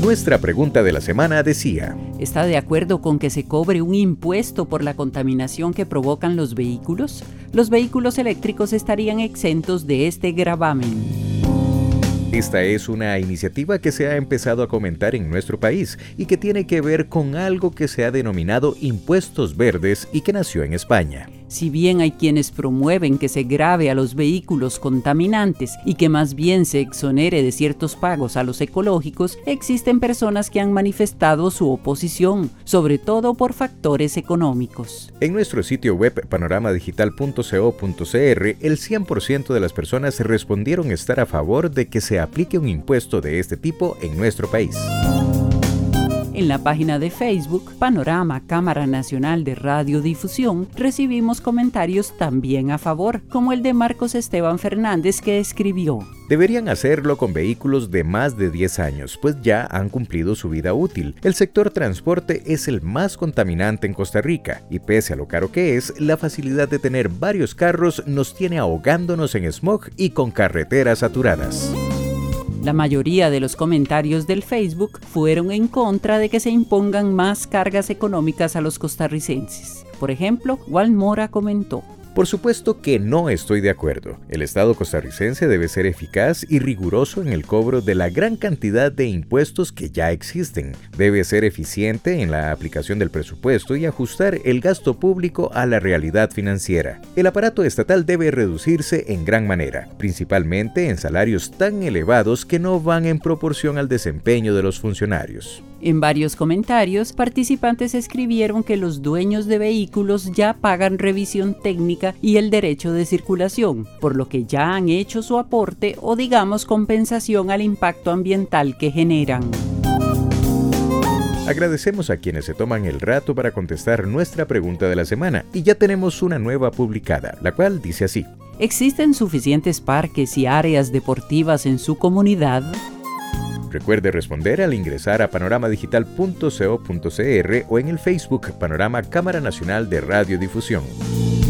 Nuestra pregunta de la semana decía: ¿está de acuerdo con que se cobre un impuesto por la contaminación que provocan los vehículos? Los vehículos eléctricos estarían exentos de este gravamen. Esta es una iniciativa que se ha empezado a comentar en nuestro país y que tiene que ver con algo que se ha denominado impuestos verdes y que nació en España. Si bien hay quienes promueven que se grave a los vehículos contaminantes y que más bien se exonere de ciertos pagos a los ecológicos, existen personas que han manifestado su oposición, sobre todo por factores económicos. En nuestro sitio web panoramadigital.co.cr, el 100% de las personas respondieron estar a favor de que se aplique un impuesto de este tipo en nuestro país. En la página de Facebook, Panorama Cámara Nacional de Radiodifusión, recibimos comentarios también a favor, como el de Marcos Esteban Fernández, que escribió: deberían hacerlo con vehículos de más de 10 años, pues ya han cumplido su vida útil. El sector transporte es el más contaminante en Costa Rica, y pese a lo caro que es, la facilidad de tener varios carros nos tiene ahogándonos en smog y con carreteras saturadas. La mayoría de los comentarios del Facebook fueron en contra de que se impongan más cargas económicas a los costarricenses. Por ejemplo, Juan Mora comentó: por supuesto que no estoy de acuerdo. El Estado costarricense debe ser eficaz y riguroso en el cobro de la gran cantidad de impuestos que ya existen. Debe ser eficiente en la aplicación del presupuesto y ajustar el gasto público a la realidad financiera. El aparato estatal debe reducirse en gran manera, principalmente en salarios tan elevados que no van en proporción al desempeño de los funcionarios. En varios comentarios, participantes escribieron que los dueños de vehículos ya pagan revisión técnica y el derecho de circulación, por lo que ya han hecho su aporte o digamos compensación al impacto ambiental que generan. Agradecemos a quienes se toman el rato para contestar nuestra pregunta de la semana y ya tenemos una nueva publicada, la cual dice así: ¿existen suficientes parques y áreas deportivas en su comunidad? Recuerde responder al ingresar a panoramadigital.co.cr o en el Facebook Panorama Cámara Nacional de Radiodifusión.